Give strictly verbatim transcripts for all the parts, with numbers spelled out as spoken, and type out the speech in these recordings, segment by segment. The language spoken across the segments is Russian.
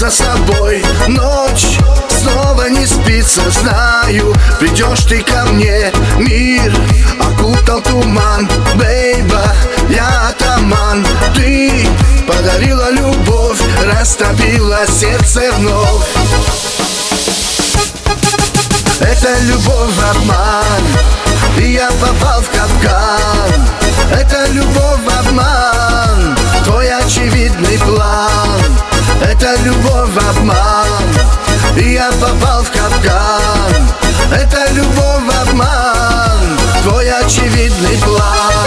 за собой. Ночь снова не спится, знаю, придешь ты ко мне. Мир окутал туман, бейба, я атаман. Ты подарила любовь, растопила сердце вновь. Это любовь обман, и я попал в капкан. Это любовь обман, твой очевидный план. Это любовь обман, и я попал в капкан. Это любовь обман, твой очевидный план.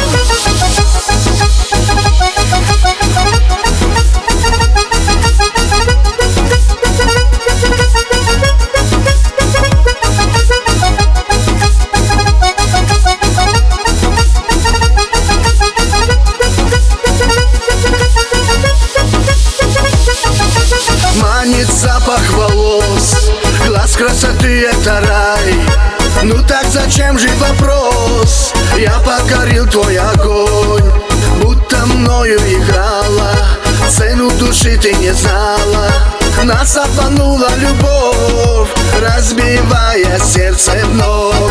Манит запах волос, глаз красоты — это рай. Ну так зачем же вопрос? Я покорил твой огонь, будто мною играла, цену души ты не знала. Нас обманула любовь, разбивая сердце вновь.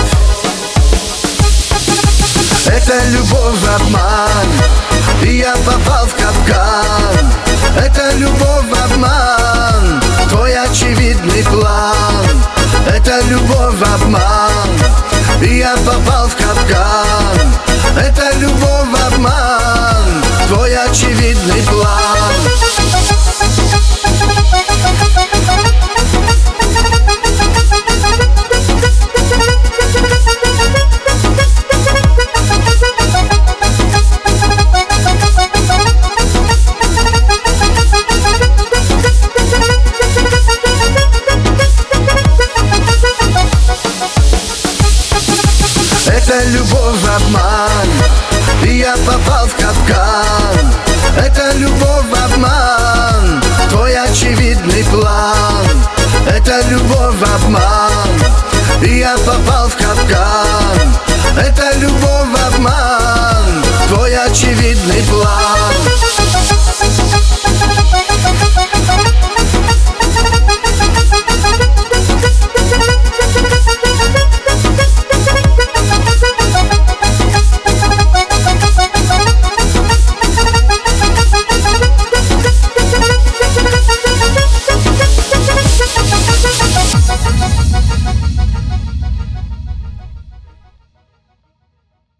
Это любовь обман, и я попал в капкан. Это любовь обман, твой очевидный план. Это любовь обман, и я попал в капкан. Это любовь обман, твой очевидный план. Это любовь обман, и я попал в капкан. Это любовь обман, твой очевидный план. Это любовь обман, и я попал в капкан. Это любовь обман, твой очевидный план.